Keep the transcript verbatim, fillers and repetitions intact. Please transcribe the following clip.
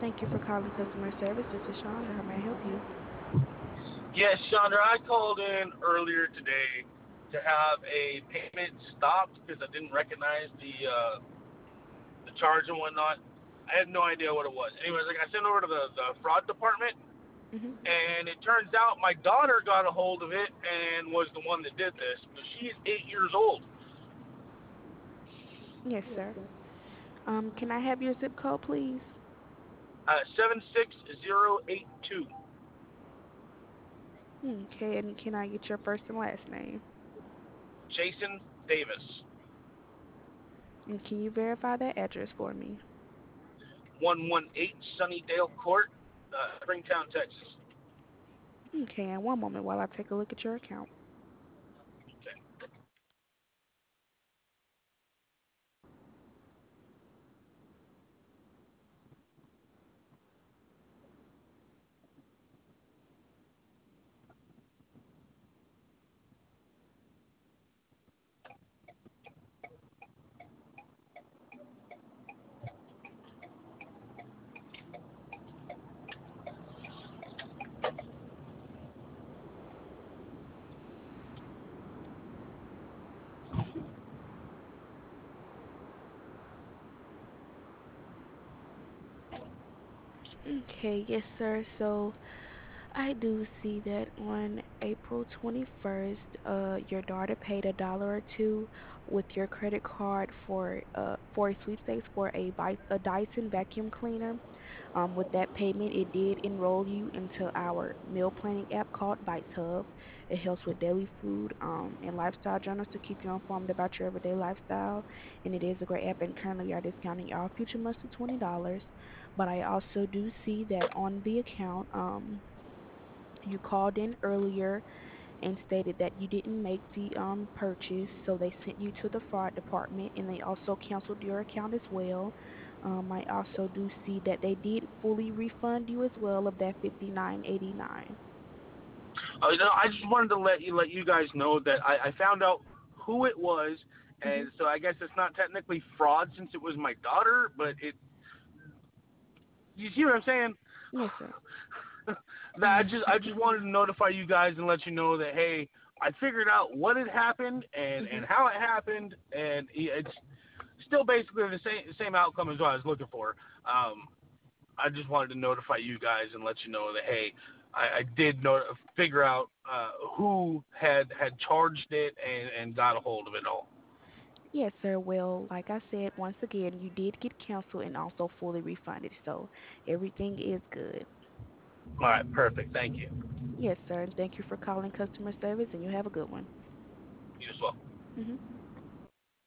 Thank you for calling customer service. This is Chandra. How may I help you? Yes, Chandra, I called in earlier today to have a payment stopped because I didn't recognize the uh, the charge and whatnot. I had no idea what it was. Anyways, like I sent over to the, the fraud department, Hmm. and it turns out my daughter got a hold of it and was the one that did this. But she's eight years old. Yes, sir. Um, can I have your zip code, please? Uh, seven six zero eight two. Okay, and can I get your first and last name? Jason Davis. And can you verify that address for me? one one eight Sunnydale Court, uh, Springtown, Texas. Okay, and one moment while I take a look at your account. Okay. Okay, yes, sir. So I do see that on April twenty-first, uh, your daughter paid a dollar or two with your credit card for uh for a sweepstakes for a Vi- a Dyson vacuum cleaner. Um, with that payment, it did enroll you into our meal planning app called Bites Hub. It helps with daily food um, and lifestyle journals to keep you informed about your everyday lifestyle. And it is a great app. And currently, we are discounting all future months to twenty dollars. But I also do see that on the account, um, you called in earlier and stated that you didn't make the um purchase, so they sent you to the fraud department and they also canceled your account as well. Um, I also do see that they did fully refund you as well of that fifty-nine eighty-nine. Uh, no, I just wanted to let you let you guys know that I, I found out who it was, Mm-hmm. and so I guess it's not technically fraud since it was my daughter, but it. You see what I'm saying? Yes, sir. that I just I just wanted to notify you guys and let you know that hey, I figured out what had happened and Mm-hmm. and how it happened, and it's still basically the same same outcome as what I was looking for. Um, I just wanted to notify you guys and let you know that hey, I, I did know figure out uh, who had had charged it and and got a hold of it all. Yes, sir. Well, like I said, once again, you did get canceled and also fully refunded, so everything is good. All right, perfect. Thank you. Yes, sir. And thank you for calling customer service, and you have a good one. You as well. Mm-hmm.